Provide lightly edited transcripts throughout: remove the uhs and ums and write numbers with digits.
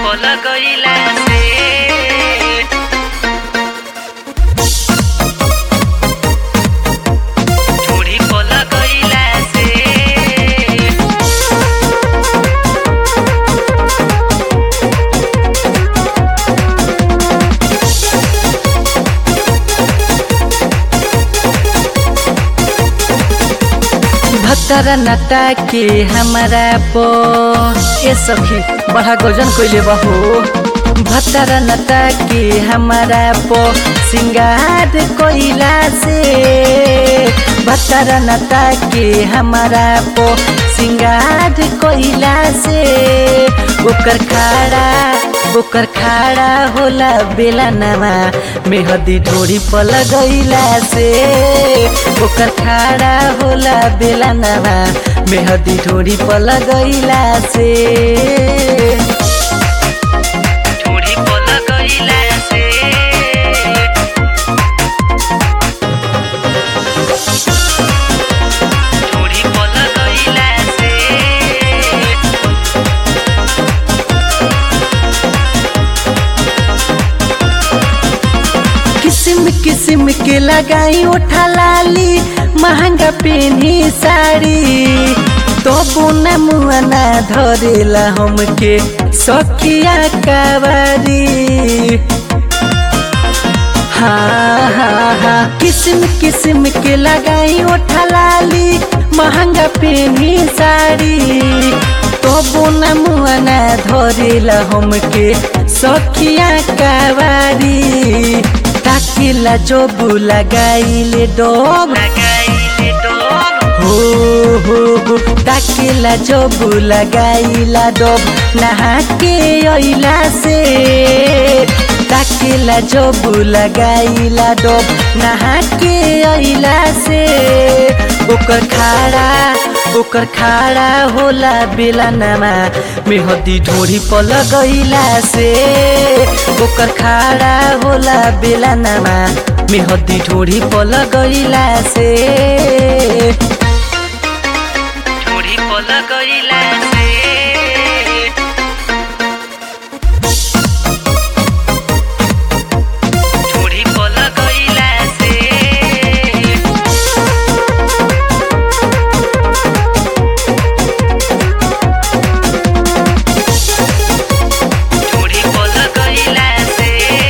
पल गईला से ढूढ़ी पल गईला से भत्तर नटा के हमारा पो ए सखी बड़ा गजन कइले बहो। भत्तर नटा के हमारा पो सिंगार कोइला से भत्तर नटा के हमारा पो सिंगार कोइला से ओकर खाड़ा होला बेला नवा मेहदी ढोरी पल गईला से ओकर खाड़ा होला बेला नवा मेहदी ढोरी पल गईला से ढूढ़ी पल गईला से ढूढ़ी पल गईला से किस्म किस्म के लगाई उठा लाली महंगा पेनी साड़ी तो बुना मुआना धरेला हमके सखिया कवारी। हाँ किस्म किस्म के लगाई उठा लाली महंगा पेनी साड़ी तो बुना मुआना धरेला हमके सखिया कवारी। ताकिला जोबू लगाइले डोब हो ताकिला जोबू लगाइला डोब नहा के अइला से ताकिला जोबू लगाइला डोब नहा के अइला से ओकर खाड़ा होला बेला नामा मेहदी ढोरी पल गईला से ओकर खाड़ा होला बेला नामा मेहदी ढोरी पल गईला से ढूढ़ी पल गईला से ढूढ़ी पल गईला से ढूढ़ी पल गईला से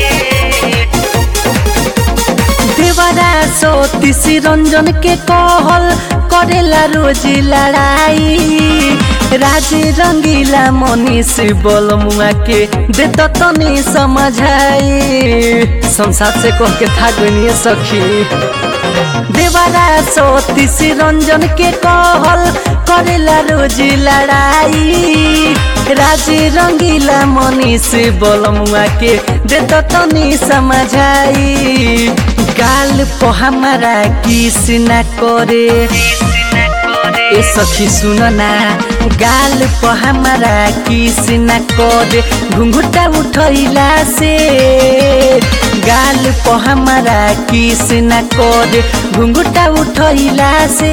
देवरा सतीसी रंजन के कहल करेला रोज लड़ाई राज रंगीला मनीष बोल मुआ के देत तनी समझाई संसार से कह के था गई सखी। देवरा सतीसी रंजन के कहल करेला रोज लड़ाई राज रंगीला मनीष बोल मुआ के देत तनी समझाई। गाल पो हमारा किस न करे ए सखी सुन ना गाल पो हमारा किस न करे घुंघुटा उठैला से गाल पो हमारा किस न करे घुंघुटा उठैला से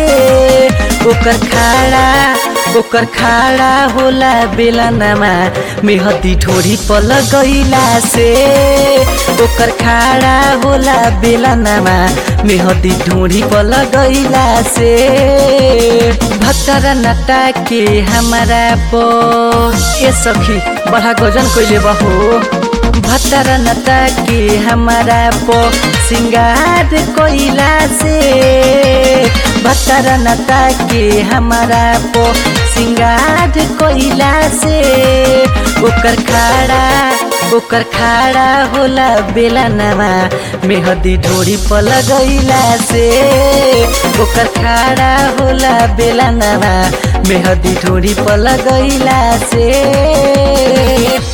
ओकर खाड़ा होला बेला नामा मेहदी ढोरी पल गईला से ओकर खाड़ा होला बेला नामा मेहदी ढोरी पल गईला से भत्तर नटा के हमारा पो ए सखी बड़ा गजन कइले बहो। भत्तर नटा के हमारा पो सिंगार कोइला से भत्तर नटा के हमारा पो सिंगार कोइला से ओकर खाड़ा होला बेला नामा मेहदी ढोरी पल गईला से ओकर खाड़ा होला बेला नामा मेहदी ढोरी पल गईला से।